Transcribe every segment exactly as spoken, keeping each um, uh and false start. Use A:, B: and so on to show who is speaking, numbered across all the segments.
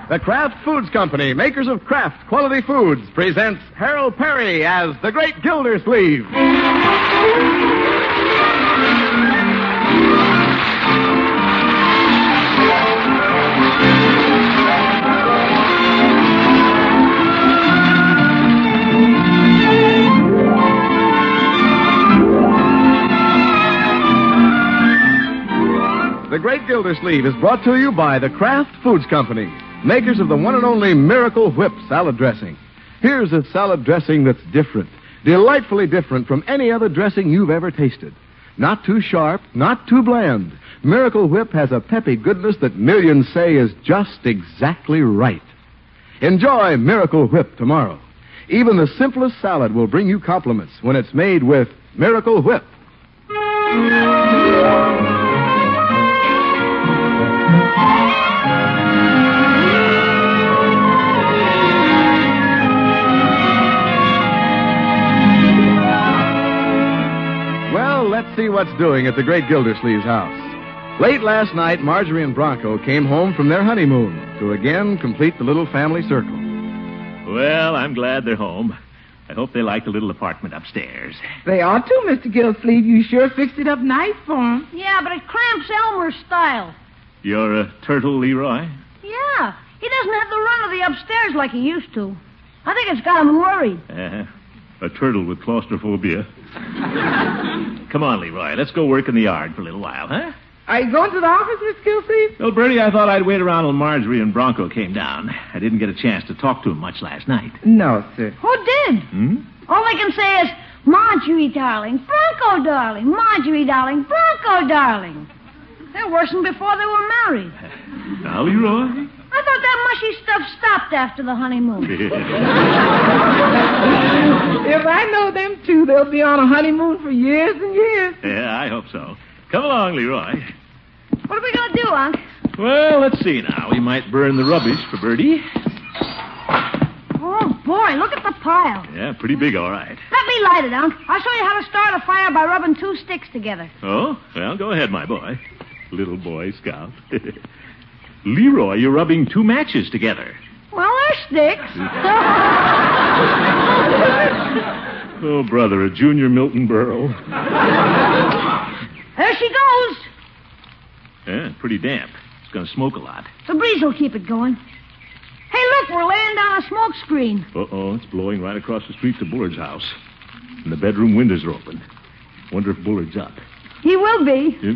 A: The Kraft Foods Company, makers of Kraft Quality Foods, presents Harold Perry as the Great Gildersleeve. The Great Gildersleeve is brought to you by the Kraft Foods Company, makers of the one and only Miracle Whip salad dressing. Here's a salad dressing that's different, delightfully different from any other dressing you've ever tasted. Not too sharp, not too bland. Miracle Whip has a peppy goodness that millions say is just exactly right. Enjoy Miracle Whip tomorrow. Even the simplest salad will bring you compliments when it's made with Miracle Whip. Let's see what's doing at the Great Gildersleeve's house. Late last night, Marjorie and Bronco came home from their honeymoon to again complete the little family circle.
B: Well, I'm glad they're home. I hope they like the little apartment upstairs.
C: They are too, Mister Gildersleeve. You sure fixed it up nice for them.
D: Yeah, but it cramps Elmer's style.
B: You're a turtle, Leroy?
D: Yeah, he doesn't have the run of the upstairs like he used to. I think it's got him worried.
B: Uh, a turtle with claustrophobia. Come on, Leroy. Let's go work in the yard for a little while, huh?
C: Are you going to the office, Mister Gildersleeve?
B: Well, Bertie, I thought I'd wait around till Marjorie and Bronco came down. I didn't get a chance to talk to them much last night.
C: No, sir.
D: Who did?
B: Hmm?
D: All they can say is, Marjorie, darling, Bronco, darling, Marjorie, darling, Bronco, darling. They're worse than before they were married.
B: Now, Leroy?
D: I thought that mushy stuff stopped after the honeymoon.
C: If I know them two, they'll be on a honeymoon for years and years.
B: Yeah, I hope so. Come along, Leroy.
D: What are we going to do, Unc?
B: Well, let's see now. We might burn the rubbish for Bertie.
D: Oh, boy, look at the pile.
B: Yeah, pretty big, all right.
D: Let me light it, Unc. I'll show you how to start a fire by rubbing two sticks together.
B: Oh? Well, go ahead, my boy. Little boy scout. Leroy, you're rubbing two matches together.
D: Well, they're sticks.
B: Oh, brother, a junior Milton Berle.
D: There she goes.
B: Yeah, pretty damp. It's going to smoke a lot.
D: The breeze will keep it going. Hey, look, we're laying down a smoke screen.
B: Uh-oh, it's blowing right across the street to Bullard's house. And the bedroom windows are open. Wonder if Bullard's up.
D: He will be.
B: Yep.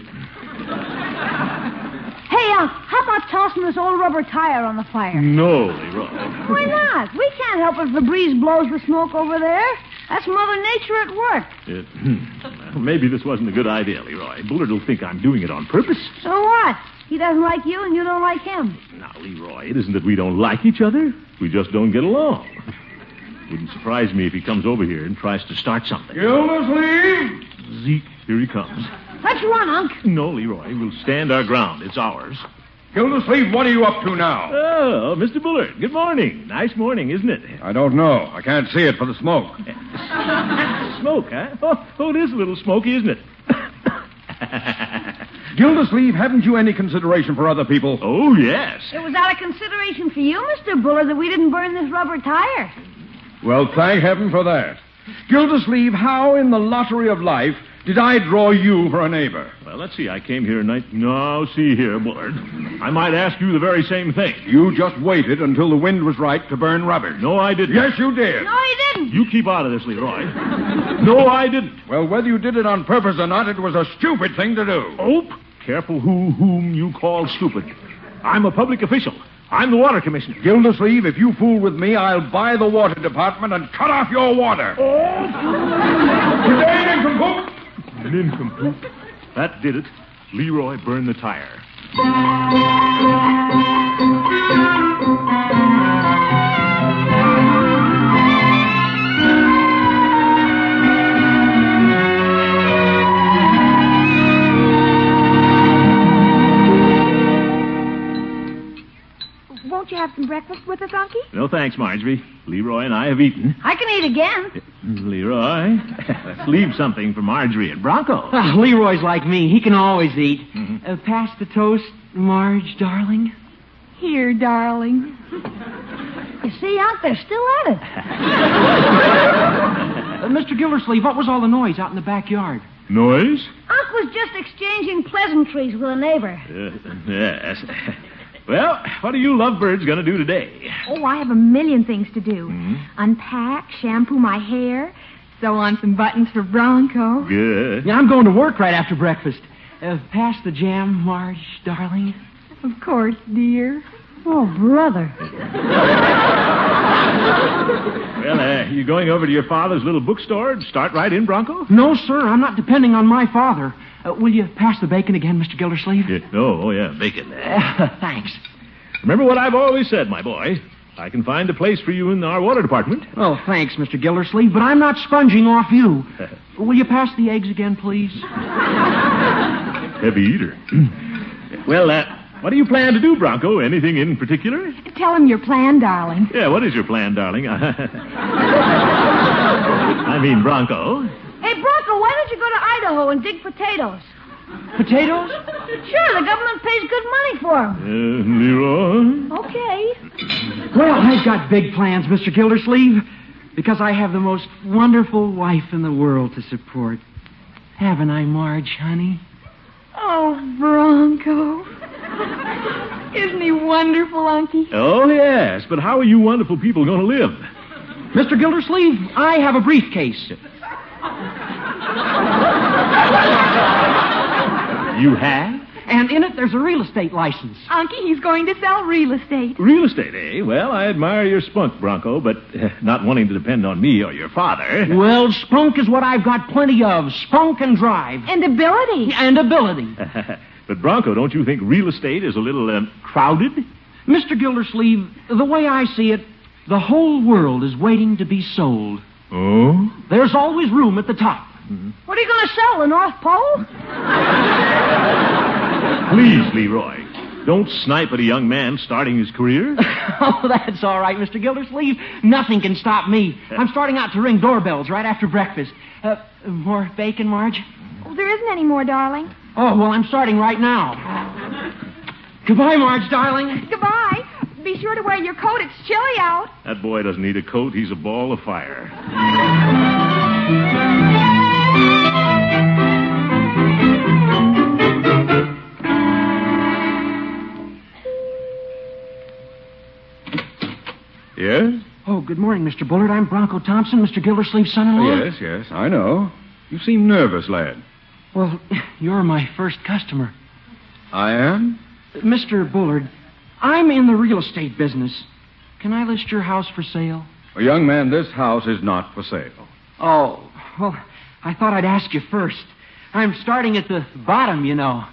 D: Hey, Unc, how about tossing this old rubber tire on the fire?
B: No, Leroy.
D: Why not? We can't help if the breeze blows the smoke over there. That's Mother Nature at work.
B: Uh, well, maybe this wasn't a good idea, Leroy. Bullard will think I'm doing it on purpose.
D: So what? He doesn't like you and you don't like him.
B: Now, Leroy, it isn't that we don't like each other. We just don't get along. Wouldn't surprise me if he comes over here and tries to start something.
A: Gildersleeve!
B: Zeke, here he comes.
D: Let's run, Unc.
B: No, Leroy, we'll stand our ground. It's ours.
A: Gildersleeve, what are you up to now?
B: Oh, Mister Bullard, good morning. Nice morning, isn't it?
A: I don't know. I can't see it for the smoke.
B: Smoke, huh? Oh, oh, it is a little smoky, isn't it?
A: Gildersleeve, haven't you any consideration for other people?
B: Oh, yes.
D: It was out of consideration for you, Mister Bullard, that we didn't burn this rubber tire.
A: Well, thank heaven for that. Gildersleeve, how in the lottery of life did I draw you for a neighbor?
B: Well, let's see. I came here night. No, see here, Bullard. I might ask you the very same thing.
A: You just waited until the wind was right to burn rubbish.
B: No, I didn't.
A: Yes, you did.
D: No, he didn't.
B: You keep out of this, Leroy. No, I didn't.
A: Well, whether you did it on purpose or not, it was a stupid thing to do.
B: Oh, careful who whom you call stupid. I'm a public official. I'm the water commissioner.
A: Gildersleeve, if you fool with me, I'll buy the water department and cut off your water.
B: Oh.
A: Today, nincompoop.
B: Nincompoop. That did it. Leroy burned the tire.
E: Won't you have some breakfast with us, Unky?
B: No thanks, Marjorie. Leroy and I have eaten.
D: I can eat again.
B: Leroy, let's leave something for Marjorie and Bronco.
F: Oh, Leroy's like me. He can always eat.
B: Mm-hmm.
F: Uh, pass the toast, Marge, darling.
E: Here dear darling.
D: You see, Unc, they're still at it.
F: Uh, Mister Gildersleeve, what was all the noise out in the backyard?
B: Noise?
D: Unc was just exchanging pleasantries with a neighbor.
B: Uh, yes. Well, what are you lovebirds going to do today?
E: Oh, I have a million things to do.
B: Hmm?
E: Unpack, shampoo my hair, sew on some buttons for Bronco.
B: Good.
F: Yeah, I'm going to work right after breakfast. Uh, pass the jam, Marge, darling.
E: Of course, dear.
D: Oh, brother.
B: Well, uh, you going over to your father's little bookstore and start right in, Bronco?
F: No, sir, I'm not depending on my father. Uh, will you pass the bacon again, Mister Gildersleeve?
B: Yeah. Oh, oh, yeah, bacon.
F: Uh, thanks.
B: Remember what I've always said, my boy. I can find a place for you in our water department.
F: Oh, thanks, Mister Gildersleeve, but I'm not sponging off you. Will you pass the eggs again, please?
B: Heavy eater. Well, uh, what do you plan to do, Bronco? Anything in particular?
E: Tell him your plan, darling.
B: Yeah, what is your plan, darling? I mean, Bronco.
D: Hey, Bronco, why don't you go to Idaho and dig potatoes?
F: Potatoes?
D: Sure, the government pays good money for them.
B: Uh, Leroy?
D: Okay.
F: Well, I've got big plans, Mister Gildersleeve, because I have the most wonderful wife in the world to support. Haven't I, Marge, honey?
E: Oh, Bronco. Isn't he wonderful, Unky?
B: Oh, yes, but how are you wonderful people going to live?
F: Mister Gildersleeve, I have a briefcase.
B: You have?
F: And in it, there's a real estate license.
E: Unky, he's going to sell real estate.
B: Real estate, eh? Well, I admire your spunk, Bronco, but uh, not wanting to depend on me or your father.
F: Well, spunk is what I've got plenty of. Spunk and drive.
E: And ability.
F: And ability.
B: But, Bronco, don't you think real estate is a little um, crowded?
F: Mister Gildersleeve, the way I see it, the whole world is waiting to be sold.
B: Oh?
F: There's always room at the top.
D: What are you going to sell, the North Pole?
B: Please, Leroy, don't snipe at a young man starting his career.
F: Oh, that's all right, Mister Gildersleeve. Nothing can stop me. I'm starting out to ring doorbells right after breakfast. Uh, more bacon, Marge?
E: Oh, there isn't any more, darling.
F: Oh, well, I'm starting right now. Goodbye, Marge, darling.
E: Goodbye. Be sure to wear your coat. It's chilly out.
B: That boy doesn't need a coat. He's a ball of fire.
A: Yes?
F: Oh, good morning, Mister Bullard. I'm Bronco Thompson, Mister Gildersleeve's son-in-law.
A: Yes, yes, I know. You seem nervous, lad.
F: Well, you're my first customer.
A: I am?
F: Mister Bullard, I'm in the real estate business. Can I list your house for sale?
A: Well, young man, this house is not for sale.
F: Oh, well, I thought I'd ask you first. I'm starting at the bottom, you know.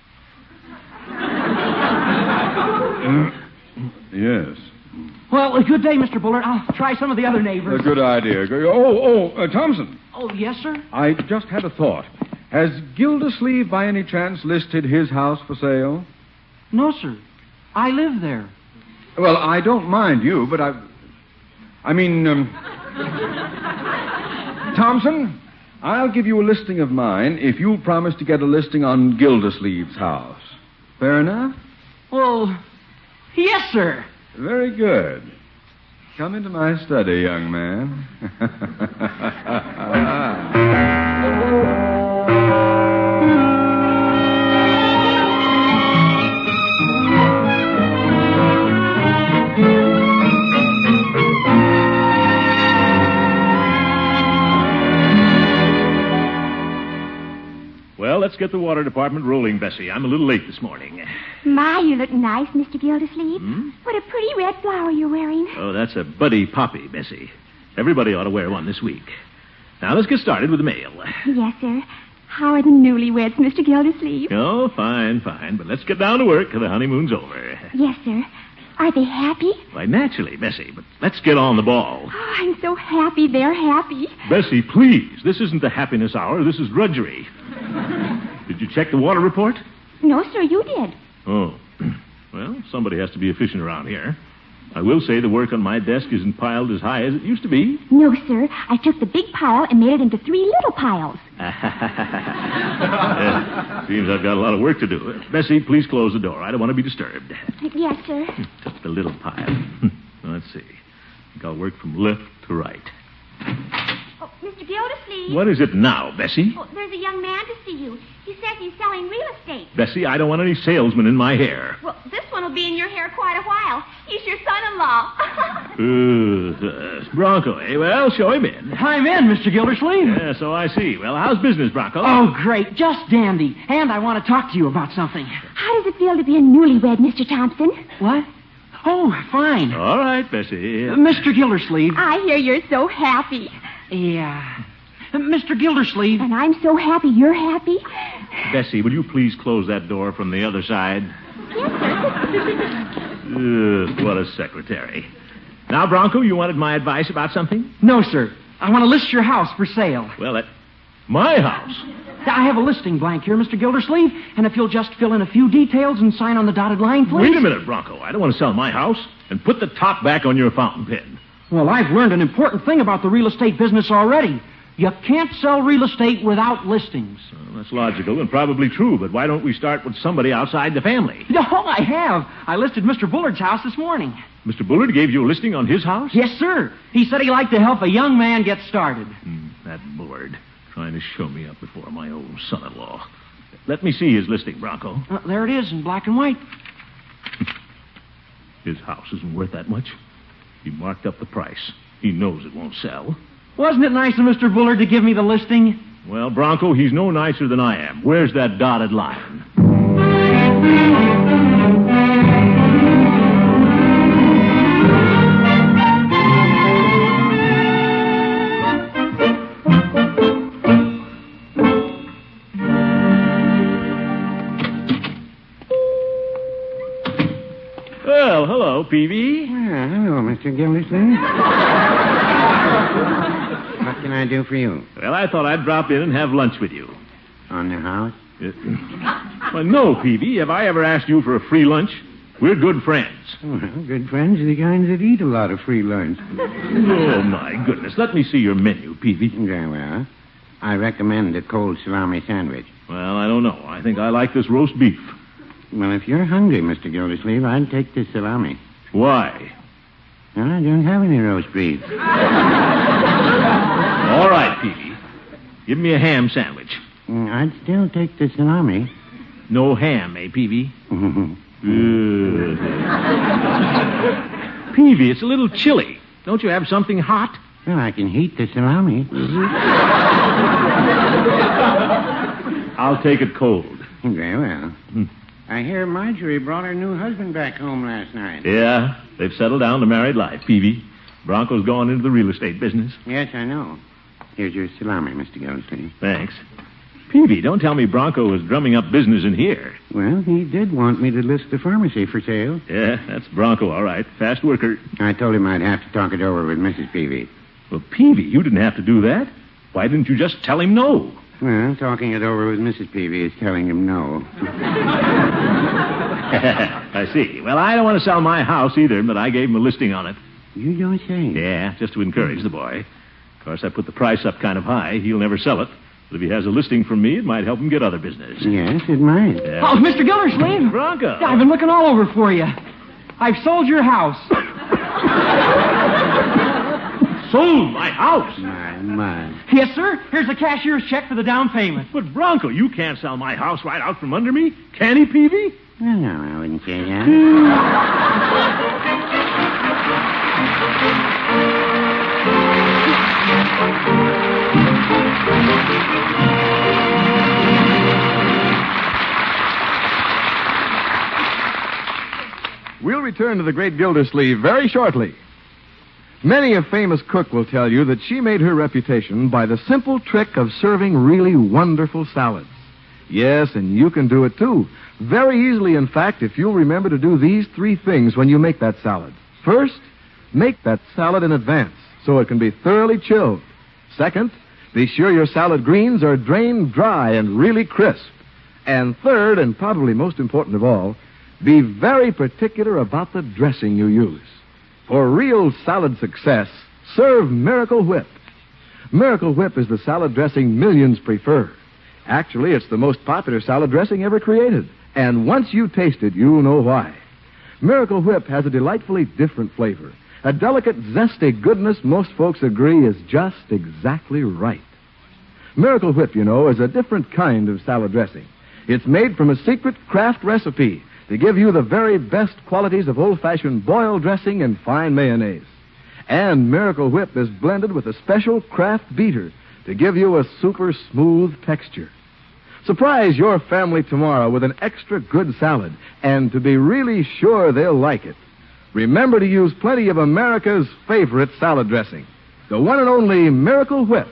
A: Uh, yes.
F: Well, a good day, Mister Bullard. I'll try some of the other neighbors.
A: A good idea. Good- Oh, oh, uh, Thompson.
F: Oh, yes, sir?
A: I just had a thought. Has Gildersleeve, by any chance, listed his house for sale?
F: No, sir. I live there.
A: Well, I don't mind you, but I... I mean, um... Thompson, I'll give you a listing of mine if you'll promise to get a listing on Gildersleeve's house. Fair enough?
F: Well, yes, sir.
A: Very good. Come into my study, young man.
B: Well, let's get the water department rolling, Bessie. I'm a little late this morning.
E: My, you look nice, Mister Gildersleeve.
B: Hmm?
E: What a pretty red flower you're wearing.
B: Oh, that's a buddy poppy, Bessie. Everybody ought to wear one this week. Now, let's get started with the mail.
E: Yes, sir. How are the newlyweds, Mister Gildersleeve?
B: Oh, fine, fine. But let's get down to work. The honeymoon's over.
E: Yes, sir. Are they happy?
B: Why, naturally, Bessie. But let's get on the ball.
E: Oh, I'm so happy they're happy.
B: Bessie, please. This isn't the happiness hour. This is drudgery. Did you check the water report?
E: No, sir, you did.
B: Oh. Well, somebody has to be efficient around here. I will say the work on my desk isn't piled as high as it used to be.
G: No, sir. I took the big pile and made it into three little piles.
B: Yeah, seems I've got a lot of work to do. Bessie, please close the door. I don't want to be disturbed.
G: Yes, sir.
B: Just the little pile. Let's see. I think I'll work from left to right.
G: Oh, Mister Gildersleeve.
B: What is it now, Bessie?
G: Oh, there's a young man to see you. He says he's selling real estate.
B: Bessie, I don't want any salesmen in my hair.
G: Well, this one will be in your hair quite a while. He's your son-in-law.
B: uh, uh, Bronco, eh? Well, show him in.
F: I'm in, Mister Gildersleeve.
B: Yeah, so I see. Well, how's business, Bronco?
F: Oh, great. Just dandy. And I want to talk to you about something.
G: How does it feel to be a newlywed, Mister Thompson?
F: What? Oh, fine.
B: All right, Bessie.
F: Uh, Mister Gildersleeve.
G: I hear you're so happy.
F: Yeah. Uh, Mister Gildersleeve.
G: And I'm so happy you're happy.
B: Bessie, will you please close that door from the other side?
G: Yes, sir.
B: Ugh, what a secretary. Now, Bronco, you wanted my advice about something?
F: No, sir. I want to list your house for sale.
B: Well, at my house.
F: I have a listing blank here, Mister Gildersleeve, and if you'll just fill in a few details and sign on the dotted line, please.
B: Wait a minute, Bronco. I don't want to sell my house. And put the top back on your fountain pen.
F: Well, I've learned an important thing about the real estate business already. You can't sell real estate without listings.
B: Well, that's logical and probably true, but why don't we start with somebody outside the family?
F: No, I have. I listed Mister Bullard's house this morning.
B: Mister Bullard gave you a listing on his house?
F: Yes, sir. He said he'd like to help a young man get started.
B: Hmm, that Bullard. Trying to show me up before my own son-in-law. Let me see his listing, Bronco.
F: Uh, there it is in black and white.
B: His house isn't worth that much. He marked up the price. He knows it won't sell.
F: Wasn't it nice of Mister Bullard to give me the listing?
B: Well, Bronco, he's no nicer than I am. Where's that dotted line? Well, hello, Peavy.
H: Well, hello, Mister Gildersleeve. What can I do for you?
B: Well, I thought I'd drop in and have lunch with you.
H: On the house?
B: Uh, well, no, Peavy. Have I ever asked you for a free lunch? We're good friends.
H: Well, good friends are the kinds that eat a lot of free lunch.
B: Oh, my goodness. Let me see your menu, Peavy.
H: Very well. I recommend a cold salami sandwich.
B: Well, I don't know. I think I like this roast beef.
H: Well, if you're hungry, Mister Gildersleeve, I'd take this salami.
B: Why?
H: Well, I don't have any roast beef.
B: All right, Peavy. Give me a ham sandwich.
H: Mm, I'd still take the salami.
B: No ham, eh, Peavy? uh. Peavy, it's a little chilly. Don't you have something hot?
H: Well, I can heat the salami.
B: I'll take it cold.
H: Very well. Hmm. I hear Marjorie brought her new husband back home last night.
B: Yeah, they've settled down to married life, Peavy. Bronco's gone into the real estate business.
H: Yes, I know. Here's your salami, Mister Gildersleeve.
B: Thanks. Peavy, don't tell me Bronco was drumming up business in here.
H: Well, he did want me to list the pharmacy for sale.
B: Yeah, that's Bronco, all right. Fast worker.
H: I told him I'd have to talk it over with Missus Peavy.
B: Well, Peavy, you didn't have to do that. Why didn't you just tell him no?
H: Well, talking it over with Missus Peavy is telling him no.
B: I see. Well, I don't want to sell my house either, but I gave him a listing on it.
H: You don't say.
B: Yeah, just to encourage the boy. Of course, I put the price up kind of high. He'll never sell it. But if he has a listing from me, it might help him get other business.
H: Yes, it might.
B: Yeah.
F: Oh, Mister Gildersleeve.
B: Bronco.
F: I've been looking all over for you. I've sold your house.
B: Sold my house?
H: My, my.
F: Yes, sir. Here's a cashier's check for the down payment.
B: But, Bronco, you can't sell my house right out from under me. Can he, Peavy?
H: Well, no, I wouldn't say that.
A: We'll return to the great Gildersleeve very shortly. Many a famous cook will tell you that she made her reputation by the simple trick of serving really wonderful salads. Yes, and you can do it too. Very easily, in fact, if you'll remember to do these three things when you make that salad. First, make that salad in advance so it can be thoroughly chilled. Second, be sure your salad greens are drained dry and really crisp. And third, and probably most important of all, be very particular about the dressing you use. For real salad success, serve Miracle Whip. Miracle Whip is the salad dressing millions prefer. Actually, it's the most popular salad dressing ever created. And once you taste it, you'll know why. Miracle Whip has a delightfully different flavor. A delicate, zesty goodness most folks agree is just exactly right. Miracle Whip, you know, is a different kind of salad dressing. It's made from a secret Kraft recipe to give you the very best qualities of old-fashioned boiled dressing and fine mayonnaise. And Miracle Whip is blended with a special Kraft beater to give you a super smooth texture. Surprise your family tomorrow with an extra good salad, and to be really sure they'll like it, remember to use plenty of America's favorite salad dressing, the one and only Miracle Whip.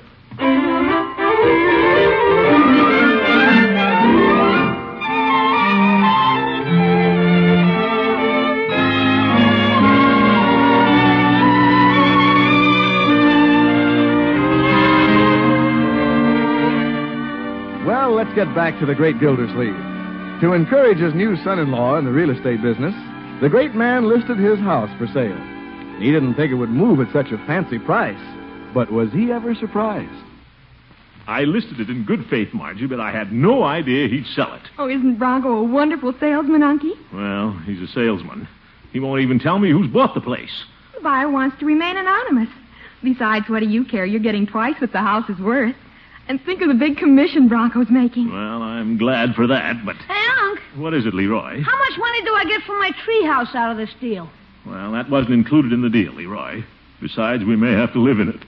A: Well, let's get back to the great Gildersleeve. To encourage his new son-in-law in the real estate business, the great man listed his house for sale. He didn't think it would move at such a fancy price, but was he ever surprised?
B: I listed it in good faith, Margie, but I had no idea he'd sell it.
E: Oh, isn't Bronco a wonderful salesman, Unky?
B: Well, he's a salesman. He won't even tell me who's bought the place.
E: The buyer wants to remain anonymous. Besides, what do you care? You're getting twice what the house is worth. And think of the big commission Bronco's making.
B: Well, I'm glad for that, but...
D: Hey, Unc.
B: What is it, Leroy?
D: How much money do I get for my treehouse out of this deal?
B: Well, that wasn't included in the deal, Leroy. Besides, we may have to live in it.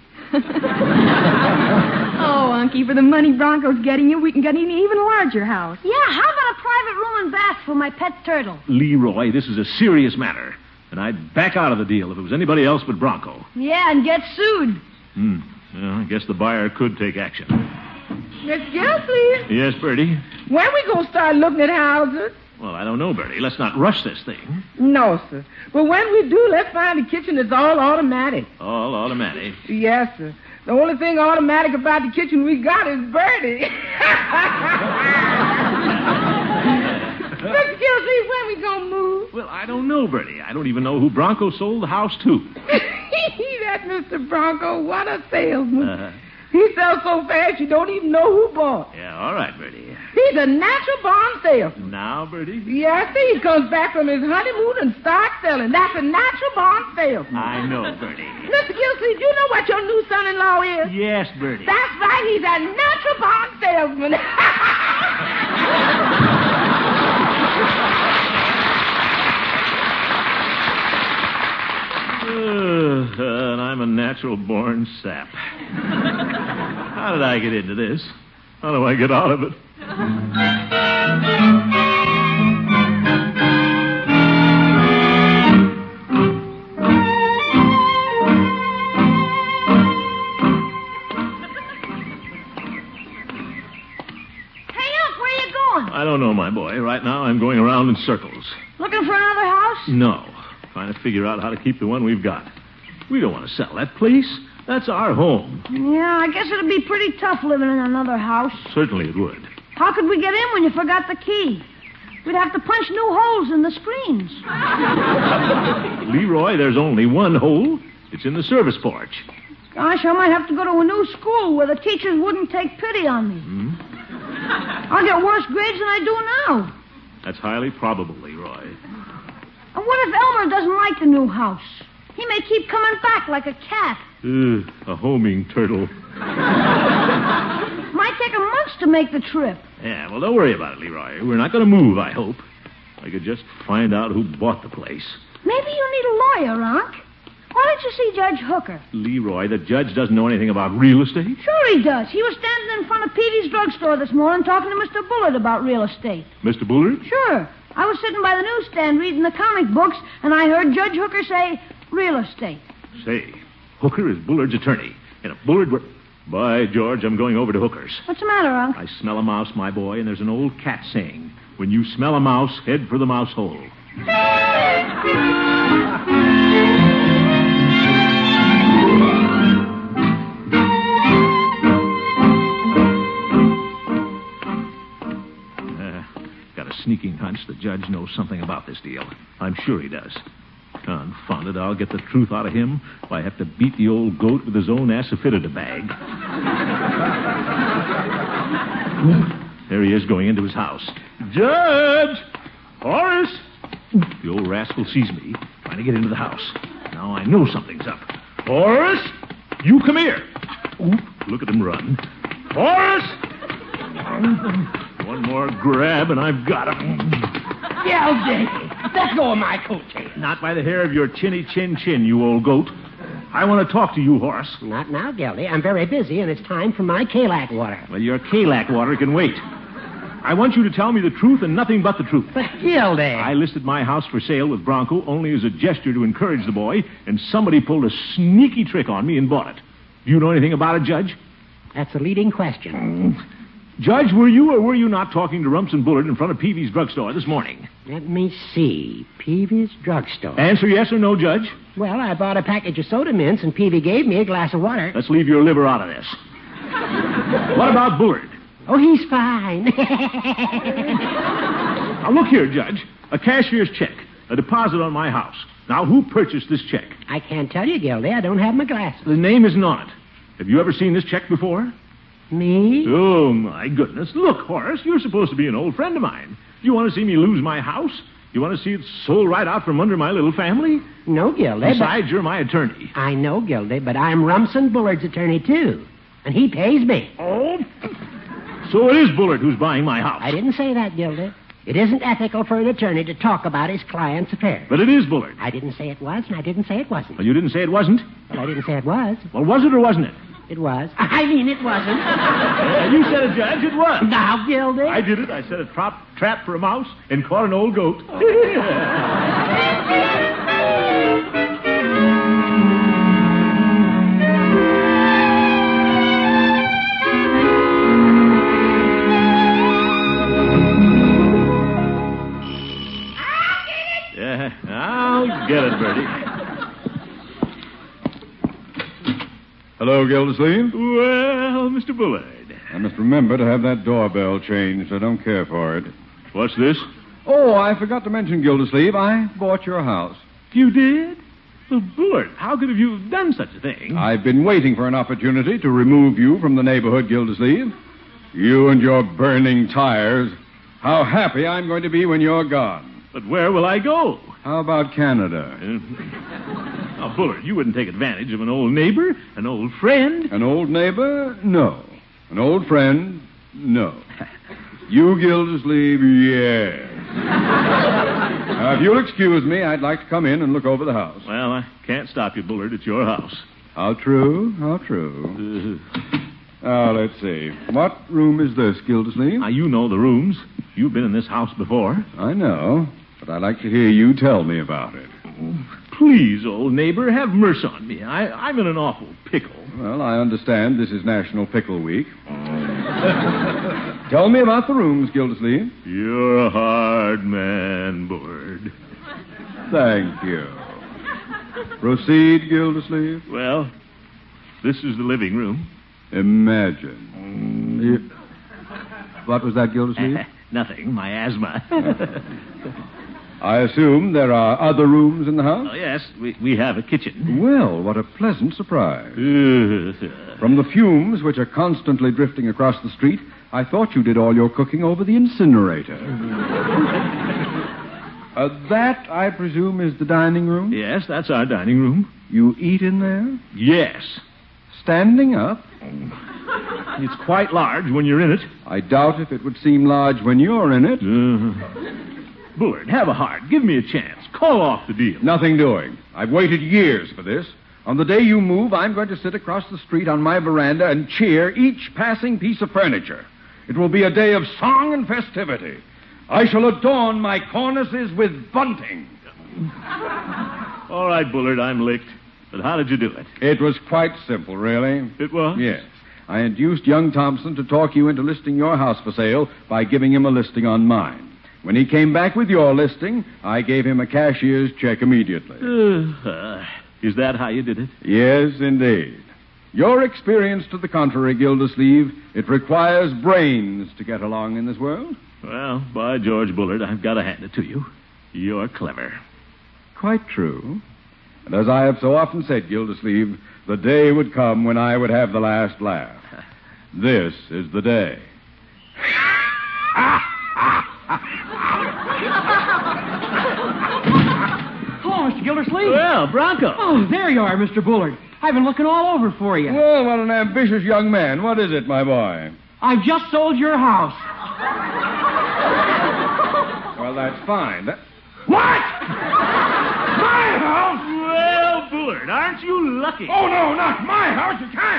E: Oh, Unky, for the money Bronco's getting you, we can get an even larger house.
D: Yeah, how about a private room and bath for my pet turtle?
B: Leroy, this is a serious matter. And I'd back out of the deal if it was anybody else but Bronco.
D: Yeah, and get sued.
B: Hmm. Well, I guess the buyer could take action.
C: Miss Gilsleeve,
B: Yes, Bertie?
C: when we gonna start looking at houses?
B: Well, I don't know, Bertie. Let's not rush this thing.
C: No, sir. But when we do, let's find a kitchen that's all automatic.
B: All automatic.
C: Yes, sir. The only thing automatic about the kitchen we got is Bertie. Mister Gilsleeve, when we gonna move?
B: Well, I don't know, Bertie. I don't even know who Bronco sold the house to.
C: That Mister Bronco, what a salesman.
B: Uh-huh.
C: He sells so fast you don't even know who bought.
B: Yeah, all right, Bertie.
C: He's a natural born salesman.
B: Now, Bertie?
C: Yes, see, he comes back from his honeymoon and starts selling. That's a natural born salesman.
B: I know, Bertie.
C: Mister Gilsleeve, you know what your new son-in-law is?
B: Yes, Bertie.
C: That's right, he's a natural born salesman.
B: Uh, and I'm a natural-born sap. How did I get into this? How do I get out of it?
D: Hey, Unc, where you going?
B: I don't know, my boy. Right now, I'm going around in circles.
D: Looking for another house?
B: No. Trying to figure out how to keep the one we've got. We don't want to sell that place. That's our home.
D: Yeah, I guess it'd be pretty tough living in another house.
B: Certainly it would.
D: How could we get in when you forgot the key? We'd have to punch new holes in the screens.
B: Leroy, there's only one hole. It's in the service porch.
D: Gosh, I might have to go to a new school where the teachers wouldn't take pity on me.
B: Hmm?
D: I'll get worse grades than I do now.
B: That's highly probable, Leroy.
D: And what if Elmer doesn't like the new house? He may keep coming back like a cat.
B: Ugh, a homing turtle.
D: Might take him months to make the trip.
B: Yeah, well, don't worry about it, Leroy. We're not going to move, I hope. I could just find out who bought the place.
D: Maybe you need a lawyer, Unc. Why don't you see Judge Hooker?
B: Leroy, the judge doesn't know anything about real estate.
D: Sure he does. He was standing in front of Petey's drugstore this morning talking to Mister Bullard about real estate.
B: Mister Bullard?
D: Sure. I was sitting by the newsstand reading the comic books, and I heard Judge Hooker say, real estate.
B: Say, Hooker is Bullard's attorney. And if Bullard were... By George, I'm going over to Hooker's.
D: What's the matter, Unc?
B: I smell a mouse, my boy, and there's an old cat saying, when you smell a mouse, head for the mouse hole. Uh, got a sneaking hunch the judge knows something about this deal. I'm sure he does. Confound it, I'll get the truth out of him if I have to beat the old goat with his own asafoetida bag. There he is going into his house. Judge! Horace! The old rascal sees me trying to get into the house. Now I know something's up. Horace! You come here. Oop, look at him run. Horace! One more grab and I've got him.
I: Gildy, let go of my coat tail.
B: Not by the hair of your chinny chin chin, you old goat. I want to talk to you, Horace.
I: Not now, Gildy. I'm very busy, and it's time for my Kalak water.
B: Well, your Kalak water can wait. I want you to tell me the truth and nothing but the truth.
I: But, Gildy...
B: I listed my house for sale with Bronco only as a gesture to encourage the boy, and somebody pulled a sneaky trick on me and bought it. Do you know anything about it, Judge?
I: That's a leading question.
B: Mm. Judge, were you or were you not talking to Rumps and Bullard in front of Peavy's drugstore this morning?
I: Let me see. Peavy's drugstore.
B: Answer yes or no, Judge.
I: Well, I bought a package of soda mints, and Peavy gave me a glass of water.
B: Let's leave your liver out of this. What about Bullard?
I: Oh, he's fine.
B: Now, look here, Judge. A cashier's check. A deposit on my house. Now, who purchased this check?
I: I can't tell you, Gildy. I don't have my glasses.
B: The name isn't on it. Have you ever seen this check before?
I: Me?
B: Oh, my goodness. Look, Horace, you're supposed to be an old friend of mine. You want to see me lose my house? You want to see it sold right out from under my little family?
I: No, Gildy.
B: Besides,
I: but...
B: you're my attorney.
I: I know, Gildy, but I'm Rumson Bullard's attorney, too. And he pays me.
B: Oh? So it is Bullard who's buying my house.
I: I didn't say that, Gildy. It isn't ethical for an attorney to talk about his client's affairs.
B: But it is Bullard.
I: I didn't say it was, and I didn't say it wasn't.
B: Well, you didn't say it wasn't?
I: Well, I didn't say it was.
B: Well, was it or wasn't it?
I: It was. I mean, it wasn't.
B: Uh, you said it, Judge. It was.
I: Now, Gildy.
B: I did it. I set a trap, trap for a mouse and caught an old goat. Yeah, I'll get it, Bertie.
A: Hello, Gildersleeve.
B: Well, Mister Bullard.
A: I must remember to have that doorbell changed. I don't care for it.
B: What's this?
A: Oh, I forgot to mention, Gildersleeve, I bought your house.
B: You did? Well, Bullard, how could have you done such a thing?
A: I've been waiting for an opportunity to remove you from the neighborhood, Gildersleeve. You and your burning tires. How happy I'm going to be when you're gone.
B: But where will I go?
A: How about Canada?
B: Now, Bullard, you wouldn't take advantage of an old neighbor, an old friend.
A: An old neighbor? No. An old friend? No. You, Gildersleeve? Yes. Now, if you'll excuse me, I'd like to come in and look over the house.
B: Well, I can't stop you, Bullard. It's your house.
A: How true? How true? Now, let's see. What room is this, Gildersleeve?
B: Now, you know the rooms. You've been in this house before.
A: I know, but I'd like to hear you tell me about it.
B: Please, old neighbor, have mercy on me. I, I'm in an awful pickle.
A: Well, I understand this is National Pickle Week. Tell me about the rooms, Gildersleeve.
B: You're a hard man, Bullard.
A: Thank you. Proceed, Gildersleeve.
B: Well, this is the living room.
A: Imagine. You... What was that, Gildersleeve?
B: Nothing. My asthma.
A: I assume there are other rooms in the house?
B: Oh, yes. We, we have a kitchen.
A: Well, what a pleasant surprise. From the fumes which are constantly drifting across the street, I thought you did all your cooking over the incinerator. uh, that, I presume, is the dining room?
B: Yes, that's our dining room.
A: You eat in there?
B: Yes.
A: Standing up?
B: It's quite large when you're in it.
A: I doubt if it would seem large when you're in it.
B: Uh, Bullard, have a heart. Give me a chance. Call off the deal.
A: Nothing doing. I've waited years for this. On the day you move, I'm going to sit across the street on my veranda and cheer each passing piece of furniture. It will be a day of song and festivity. I shall adorn my cornices with bunting.
B: All right, Bullard, I'm licked. But how did you do it?
A: It was quite simple, really.
B: It was?
A: Yes. I induced young Thompson to talk you into listing your house for sale by giving him a listing on mine. When he came back with your listing, I gave him a cashier's check immediately.
B: Uh, uh, is that how you did it?
A: Yes, indeed. Your experience to the contrary, Gildersleeve, it requires brains to get along in this world.
B: Well, by George, Bullard, I've got to hand it to you. You're clever.
J: Quite true. And as I have so often said, Gildersleeve, the day would come when I would have the last laugh. This is the day.
F: Hello, Mister Gildersleeve.
B: Well, Bronco.
F: Oh, there you are, Mister Bullard. I've been looking all over for you.
J: Well, what an ambitious young man. What is it, my boy?
F: I've just sold your house.
J: Well, that's fine. That...
B: What? My house? Well, Bullard, aren't you lucky?
J: Oh, no, not my house. You can't.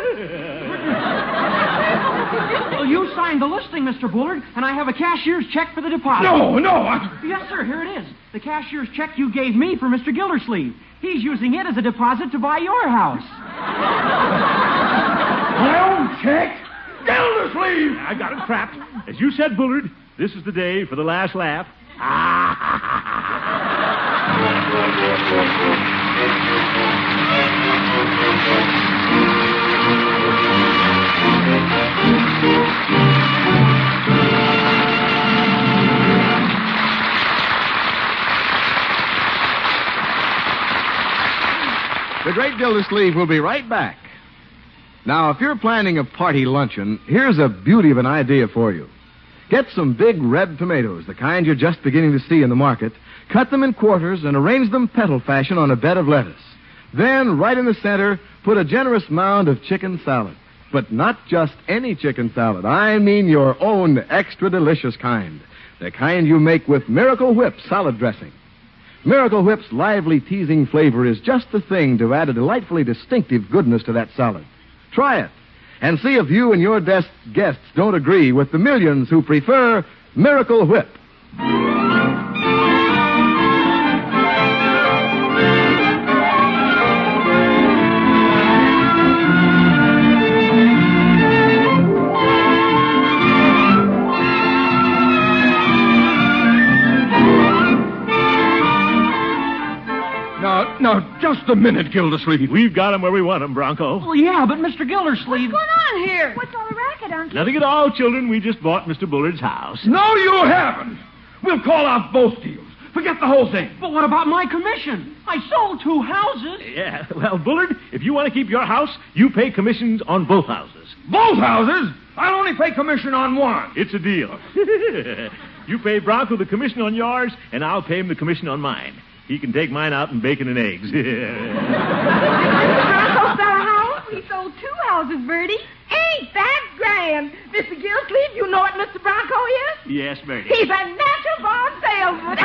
F: Well, you signed the listing, Mister Bullard, and I have a cashier's check for the deposit.
J: No, no. I...
F: Yes, sir, here it is. The cashier's check you gave me for Mister Gildersleeve. He's using it as a deposit to buy your house.
J: My own check? Gildersleeve!
B: I got it trapped. As you said, Bullard, this is the day for the last laugh.
A: The Great Gildersleeve will be right back. Now, if you're planning a party luncheon, here's a beauty of an idea for you. Get some big red tomatoes, the kind you're just beginning to see in the market. Cut them in quarters and arrange them petal fashion on a bed of lettuce. Then, right in the center, put a generous mound of chicken salad. But not just any chicken salad. I mean your own extra delicious kind. The kind you make with Miracle Whip salad dressing. Miracle Whip's lively, teasing flavor is just the thing to add a delightfully distinctive goodness to that salad. Try it, and see if you and your des- guests don't agree with the millions who prefer Miracle Whip.
J: Now, now, just a minute, Gildersleeve.
B: We've got him where we want him, Bronco.
F: Well, yeah, but Mister Gildersleeve...
D: What's going on here?
G: What's all the racket, Uncle?
B: Nothing at all, children. We just bought Mister Bullard's house.
J: No, you haven't. We'll call off both deals. Forget the whole thing.
F: But what about my commission? I sold two houses.
B: Yeah, well, Bullard, if you want to keep your house, you pay commissions on both houses.
J: Both houses? I'll only pay commission on one.
B: It's a deal. You pay Bronco the commission on yours, and I'll pay him the commission on mine. He can take mine out in bacon and eggs.
C: Bronco sell a house? He sold two houses, Bertie. Ain't that grand? Mister Gildersleeve, you know what Mister Bronco is?
B: Yes, Bertie.
C: He's a natural born salesman.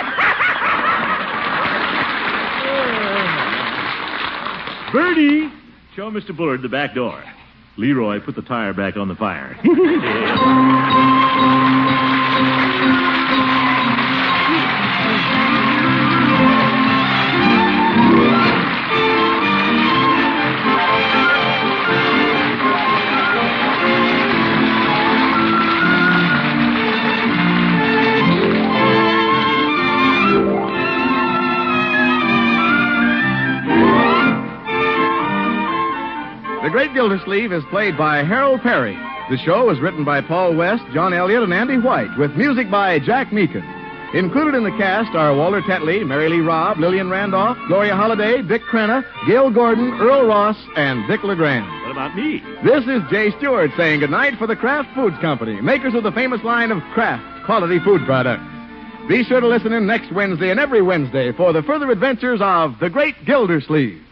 B: Bertie, show Mister Bullard the back door. Leroy, put the tire back on the fire.
A: The Great Gildersleeve is played by Harold Perry. The show was written by Paul West, John Elliott, and Andy White, with music by Jack Meakin. Included in the cast are Walter Tetley, Mary Lee Robb, Lillian Randolph, Gloria Holliday, Dick Crenna, Gail Gordon, Earl Ross, and Dick LeGrand.
B: What about me?
A: This is Jay Stewart saying goodnight for the Kraft Foods Company, makers of the famous line of Kraft quality food products. Be sure to listen in next Wednesday and every Wednesday for the further adventures of the Great Gildersleeve.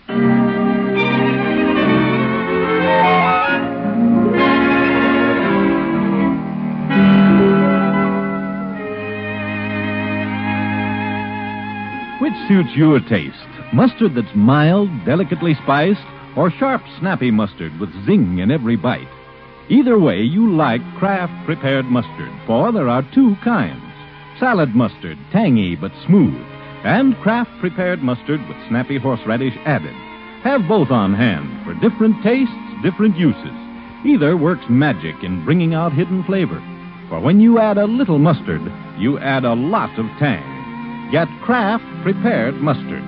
K: Which suits your taste? Mustard that's mild, delicately spiced, or sharp, snappy mustard with zing in every bite? Either way, you like Kraft Prepared Mustard, for there are two kinds. Salad mustard, tangy but smooth, and Kraft Prepared Mustard with snappy horseradish added. Have both on hand for different tastes, different uses. Either works magic in bringing out hidden flavor. For when you add a little mustard, you add a lot of tang. Get Kraft Prepared Mustard.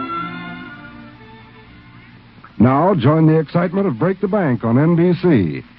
L: Now join the excitement of Break the Bank on N B C.